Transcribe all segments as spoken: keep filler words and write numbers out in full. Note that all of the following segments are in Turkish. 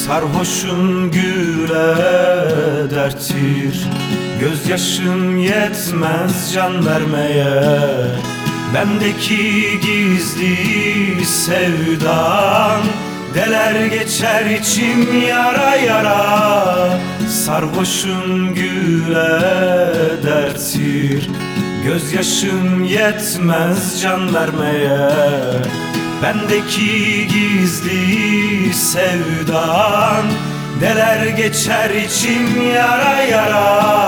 Sarhoşum güle derttir, gözyaşım yetmez can vermeye. Bendeki gizli sevdan deler geçer içim yara yara. Sarhoşum güle derttir, gözyaşım yetmez can vermeye. Bendeki gizli sevdan deler geçer içim yara yara.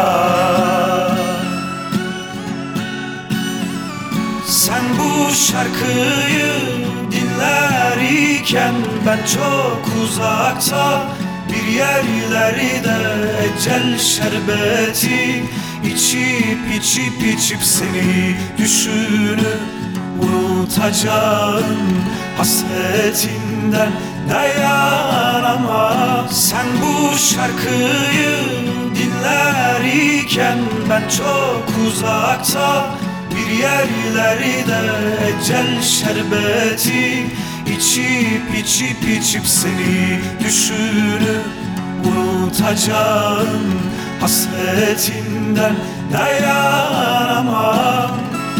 Sen bu şarkıyı dinlerken ben çok uzakta bir yerlerde ecel şerbeti içip içip içip seni düşünüp unutacağım hasretinden dayanamam. Sen bu şarkıyı dinlerken ben çok uzakta bir yerlerde ecel şerbeti içip içip içip seni düşünüp unutacağım hasretinden dayanamam.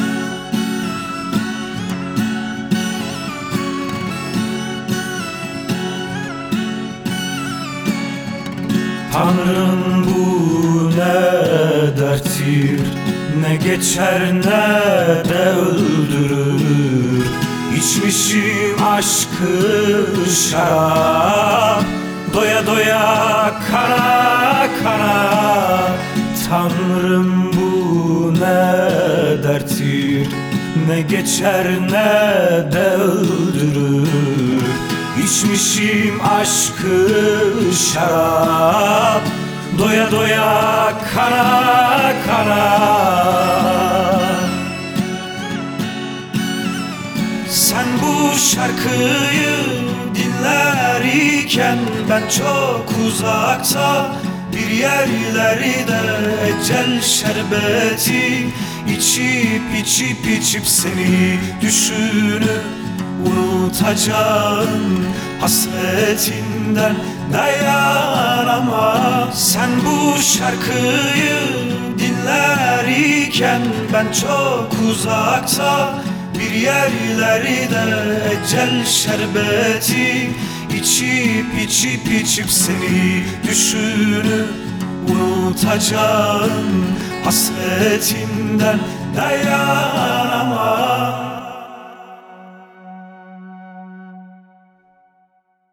Tanrım bu ne derttir, ne geçer ne de öldürür. İçmişim aşkı şarap, doya doya kana kana. Tanrım bu ne derttir, ne geçer ne de öldürür. İçmişim aşkı şarap, doya doya kana kana. Sen bu şarkıyı dinlerken ben çok uzakta bir yerlerde ecel şerbeti içip içip içip seni düşünüp unutacağım hasretinden dayanamam. Sen bu şarkıyı dinlerken ben çok uzakta bir yerlerde ecel şerbeti içip içip içip seni düşünüp unutacağım hasretinden dayanamam.